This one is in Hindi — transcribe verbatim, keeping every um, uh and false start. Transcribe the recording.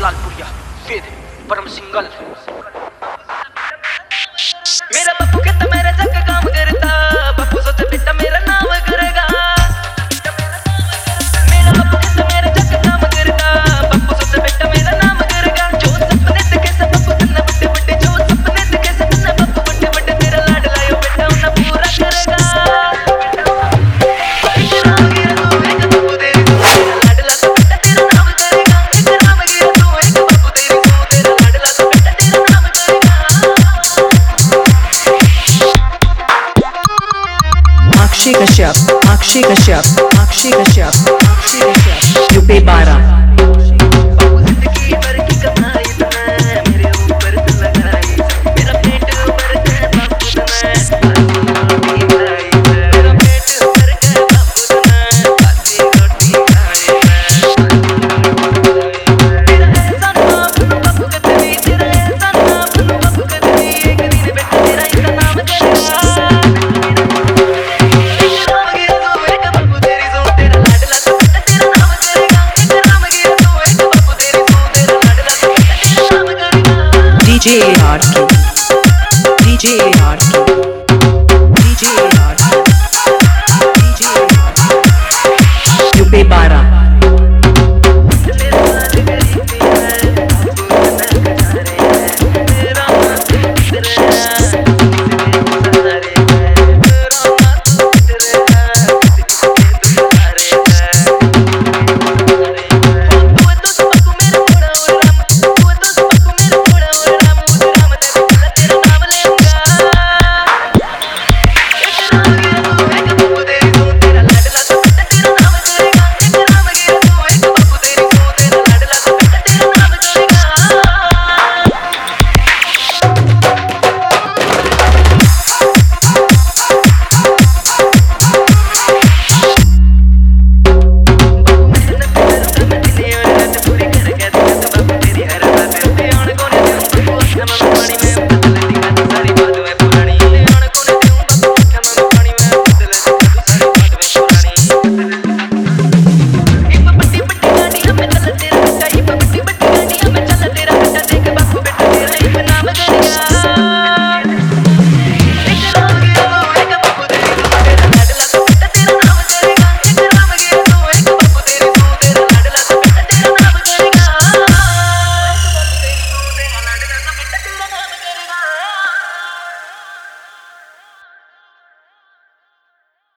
लालपुरिया फिर परम सिंगल। मेरा पप्पू कहता मेरा जग काम करता, पप्पू सोचे बेटा मेरा नाम करेगा। मेरा पप्पू कहता मेरा जग काम करता, पप्पू सोचे बेटा मेरा नाम करेगा। जो सपने देखे सब पप्पू सन्ना बड़े बड़े, जो सपने देखे सब सन्ना पप्पू बड़े बड़े, तेरा लाड लायो बेटा उन्हें पूरा करेगा। Akshay Kashyap, Akshay Kashyap, Akshay Kashyap, Akshay Kashyap, U P बारह। D J R K, D J R K, D J R K, D J R K, U P बारह।